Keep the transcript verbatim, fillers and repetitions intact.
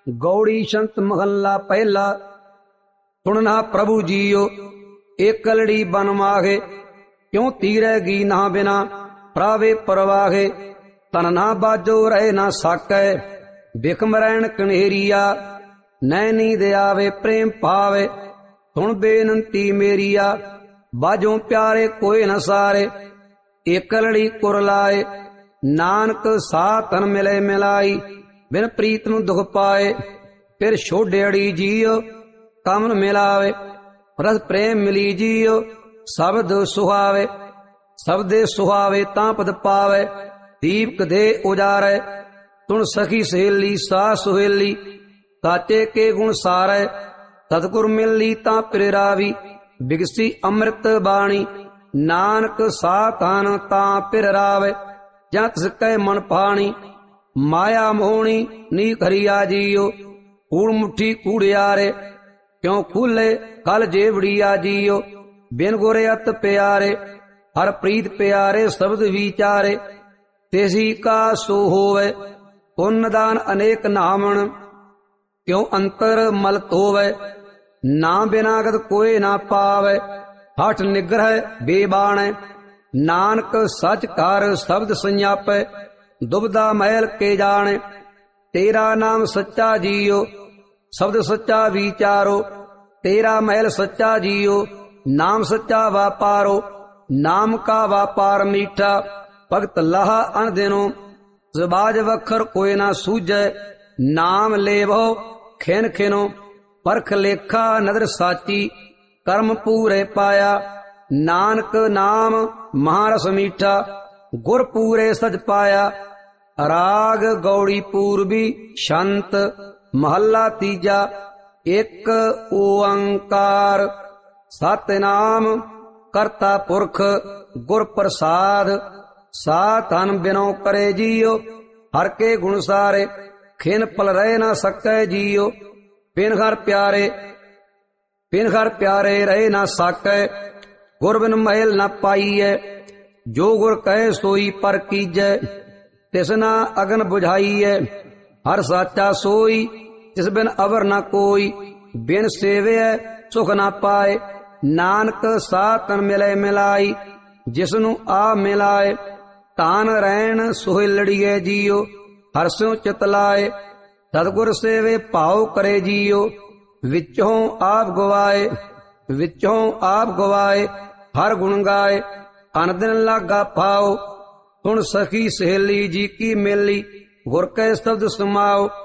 गौड़ी संत महला पहला। सुनना प्रभु जियो एक कलड़ी बन मागे, क्यों तीरेगी ना बिना प्रावे परवागे। तन ना बाजो रहे ना साकै, बिखम रैन कनेरिया। नैनी दे आवे प्रेम पावे, सुन बेनंती मेरिया। बाजो प्यारे कोई न सारे, एक कलड़ी कुरलाए। नानक सातन मिले मिलाई, बिन प्रीत नू दुख पाए। फिर छोड़ेड़ी जियो कमन मिलावे, रस प्रेम मिली जियो शब्द सुहावे। शब्दे सुहावे तां पद पावे, दीपक दे उजारे। तुण सखी सहेली सा सुहेली, साचे के गुण सारे। सतगुर मिली तां प्रेरावी, बिगसी अमृत बाणी। नानक सातन तां पिर रावे, ਜਾਂ ਤਿਸ ਕੈ ਮਨ ਪਾਣੀ। ਮਾਇਆ ਮੋਹਣੀ ਨੀ ਖਰੀਆ ਜੀਓ, ਕੂੜ ਮੁੱਠੀ ਕੂੜਿਆਰੇ। ਕਿਉਂ ਖੂਲੇ ਕਲ ਜੇਵੜੀਆ ਜੀਓ, ਬਿਨ ਗੁਰੇ ਅਤ ਪਿਆਰੇ। ਹਰ ਪ੍ਰੀਤ ਪਿਆਰੇ ਸ਼ਬਦ ਵਿਚਾਰੇ, ਤੇਸੀ ਕਾ ਸੋ ਹੋਵੇ। ਪੁੰਨ ਦਾਨ ਅਨੇਕ ਨਾਮਣ, ਕਿਉਂ ਅੰਤਰ ਮਲ ਧੋਵੇ। ਨਾ ਬਿਨਾਗਤ ਕੋਏ ਨਾ ਪਾਵੇ, ਹਠ ਨਿਗ੍ਰਹਿ ਬੇਬਾਣੈ। नानक सच कर शब्द संजापै, दुबदा मैल के जाने। तेरा नाम सच्चा जियो, शब्द सच्चा विचारो। तेरा महल सच्चा जियो, नाम सच्चा वापारो। नाम का वापार मीठा, भगत लाहा अन दिनो। जबाज वखर कोई ना सूझै, नाम लेवो खिन खिनो। परख लेखा नदर साची, कर्म पूरे पाया। नानक नाम महारस मीठा, गुर पूरे सच पाया। राग गौड़ी पूर्वी शंत महला तीजा। एक ओंकार सतनाम करता पुरख, गुर प्रसाद। साधन बिनो करे जियो, हर के गुण सारे। खिन पल रह ना सकै जियो, बिन घर प्यारे। बिन घर प्यारे रह ना साकै, गुर बिन महल न पाईऐ। जो गुर कहे सोई पर कीजै, तिसना अगन बुझाईऐ। हर साचा सोई, तिस बिन अवर न कोई। बिन सेवे सुख न पाए, नानक सातन मिले मिलाई। जिसनु आ मिलाए, तान रैन सोहिलड़िए जियो। हर स्यों चित लाए, सतगुर सेवे भाव करे जियो। विचों आप गवाए, विचों आप गवाए। हर गुण गाए, अन दिन लागा पाओ। सुन सखी सहेली जी की मेली, गुर के शब्द समाओ।